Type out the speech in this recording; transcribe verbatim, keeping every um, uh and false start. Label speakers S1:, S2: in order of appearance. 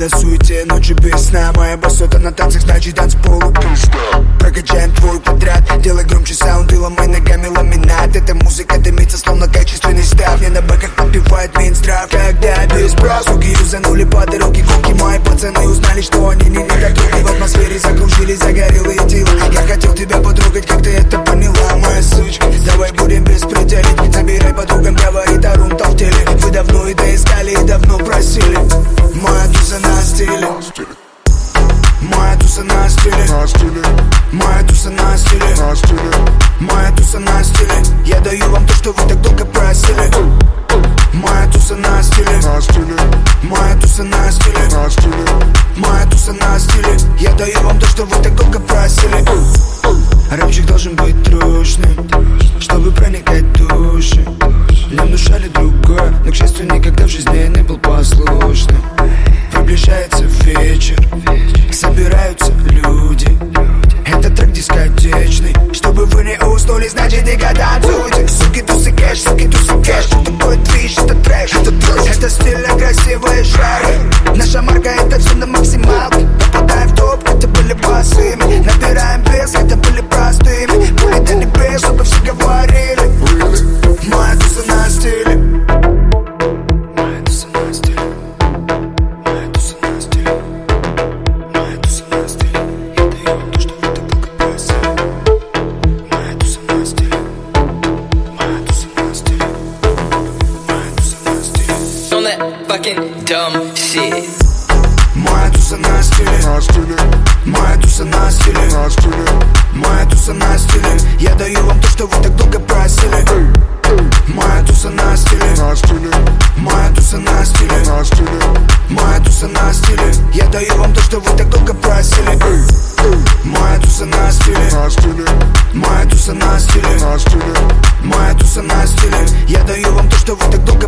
S1: на суете, ночи без сна. Моя басота на танцах, значит танцполу. Прокачаем твой квадрат, делай громче саунд и ломай ногами ламинат. Эта музыка дымится, словно качественный став. Мне на бэках подпевает Минздрав. Когда без прав звуки юзанули по дороге гонки, мои пацаны узнали, что они не недотроги. В атмосфере закружились загорелые тела. Я хотел тебя потрогать, как ты это поняла, моя сучка. Давай будем беспределить, набирай подругам, говорит Арунта в теле. Вы давно это искали и давно просили. Моя туса на стиле, моя туса на стиле, моя туса на стиле, моя туса на стиле. Я даю вам то, что вы так долго просили. Моя туса на стиле, моя туса на стиле, моя туса на стиле. Я даю вам то, что вы так долго просили. Рэпчик должен быть трушным, чтобы проникать в души. Нам внушали другое, но, к счастью, никогда в жизни не был послушным. Приближается вечер, собираются люди. Это трек дискотечный, чтобы вы не уснули, значит и года танцуйте. Суки, тусы, кэш, суки, тусы, кэш. Что такое движ, это трэш, это трэш. Это стильно красивые шары. Наша марка, это все на максималке. Попадаем в топ, это были босыми. Набираем вес, это были простыми. Пули до небес, чтобы все говорили. Моя туса на стиле, моя туса на стиле, моя туса на стиле, моя туса на стиле. Я даю вам то, что вы так долго просили. Моя туса на стиле, моя туса на стиле, моя туса на стиле.
S2: On that fucking dumb shit.
S1: Моя туса на стиле, моя туса на стиле, моя туса на стиле. Я даю вам то, что вы так долго просили. Моя туса на стиле, моя туса на стиле, моя туса на стиле. Я даю вам то, что вы так долго просили. Моя туса на стиле, моя туса на стиле, моя туса на стиле. Я даю вам то, что вы так долго